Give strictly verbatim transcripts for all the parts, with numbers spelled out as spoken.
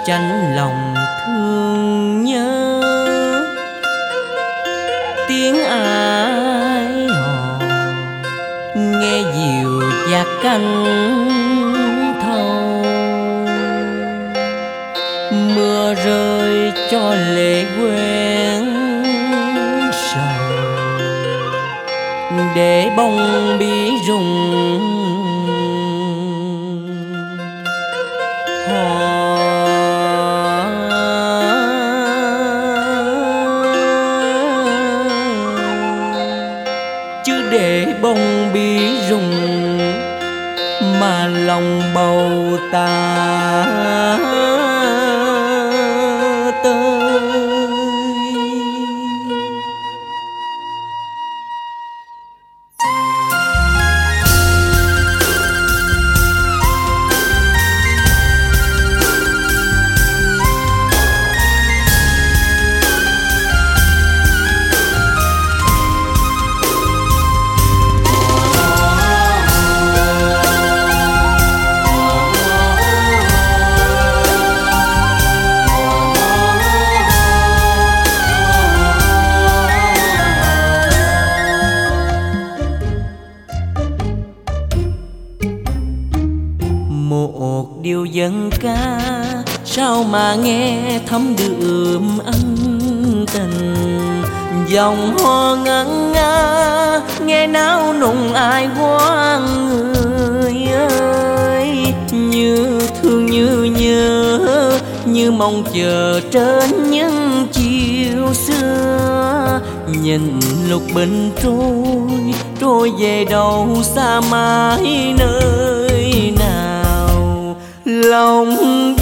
chạnh lòng thương nhớ. Tiếng ai hò nghe dịu dạt cánh thâu, mưa rơi cho lệ quên sầu, để bông bí rụng chứ để bông bí rụng mà lòng bầu ta tơi. Một điều dân ca sao mà nghe thấm đượm ân tình, dòng hò ngân nga nghe náo nùng ai quán người ơi. Như thương như nhớ, như mong chờ trên những chiều xưa, nhìn lục bình trôi trôi về đâu xa mãi nơi nào. Lòng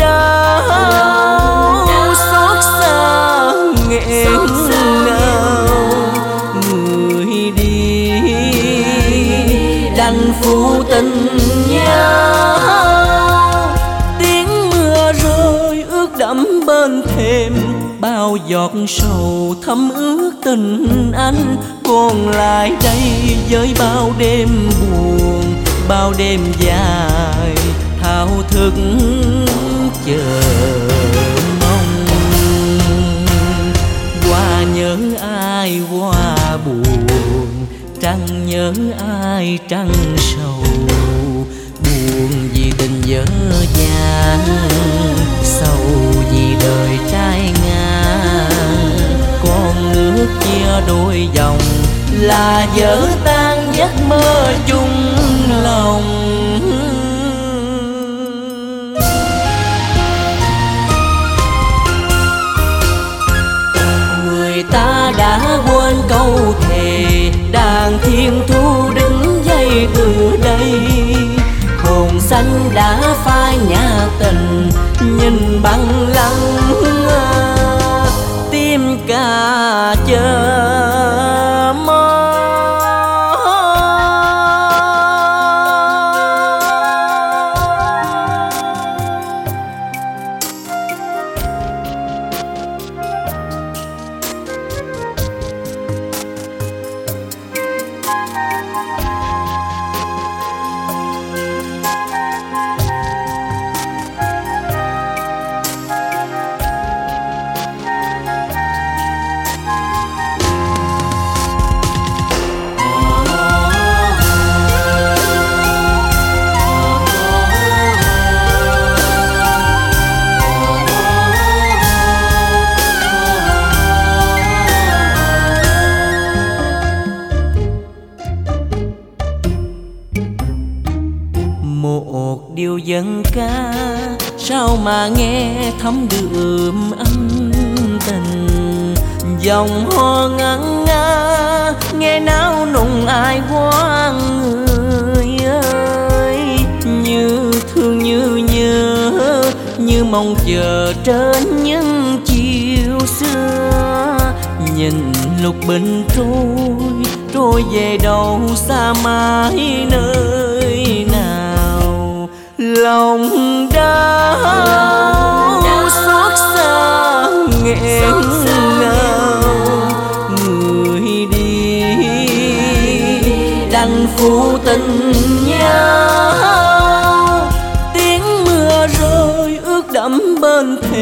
đau xót xa nghẹn ngào, người đi đành phụ tình nhau. Tiếng mưa rơi ướt đẫm bên thềm, bao giọt sầu thấm ướt tình anh. Còn lại đây với bao đêm buồn, bao đêm dài thao thức chờ mong. Qua nhớ ai qua buồn, trăng nhớ ai trăng sầu. Buồn vì tình dở dang, sầu vì đời trái ngang. Con nước chia đôi dòng là vỡ tan giấc mơ chung lòng. Ta đã quên câu thề, đàn thiên thu đứng dây từ đây. Hồn xanh đã phai nhã tình, nhìn bằng lăng tim cả chờ mong. Một điều dân ca sao mà nghe thấm đượm ân tình, dòng hò ngân nga nghe náo nùng ai quán người ơi. Như thương như nhớ, như mong chờ trên những chiều xưa, nhìn lục bình trôi trôi về đâu xa mãi nơi nào. Lòng đau xót xa nghẹn ngào, người đi đành phụ tình nhau. Tiếng mưa rơi ướt đẫm bên thềm,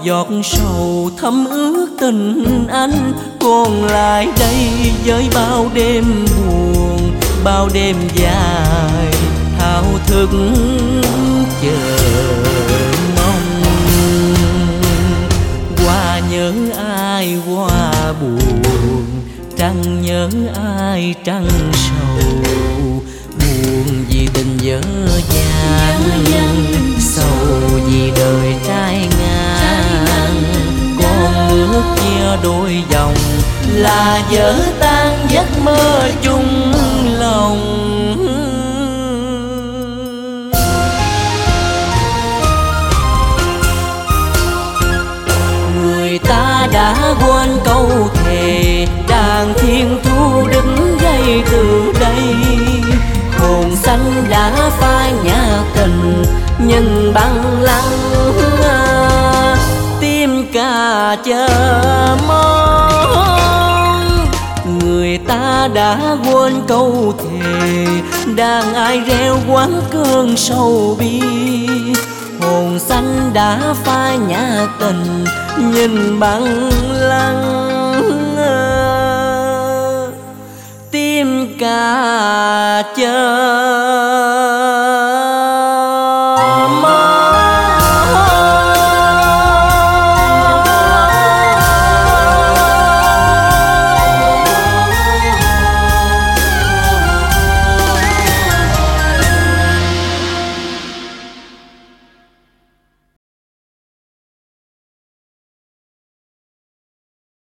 giọt sầu thấm ướt tình anh, còn lại đây với bao đêm buồn, bao đêm dài thao thức chờ mong. Qua nhớ ai qua buồn, trăng nhớ ai trăng sầu, buồn vì tình dở dang, sầu vì đời trai ngang. Con nước chia đôi dòng là vỡ tan giấc mơ chung lòng. Người ta đã quên câu thề, đàn thiên thu đứng dậy từ đây. Hồn xanh đã phai nhạt tình, nhìn băng lăng tim ca chờ mong. Người ta đã quên câu thề, đàn ai reo quán cơn sầu bi. Hồn xanh đã phai nhạt tình, nhìn băng lăng tim ca chờ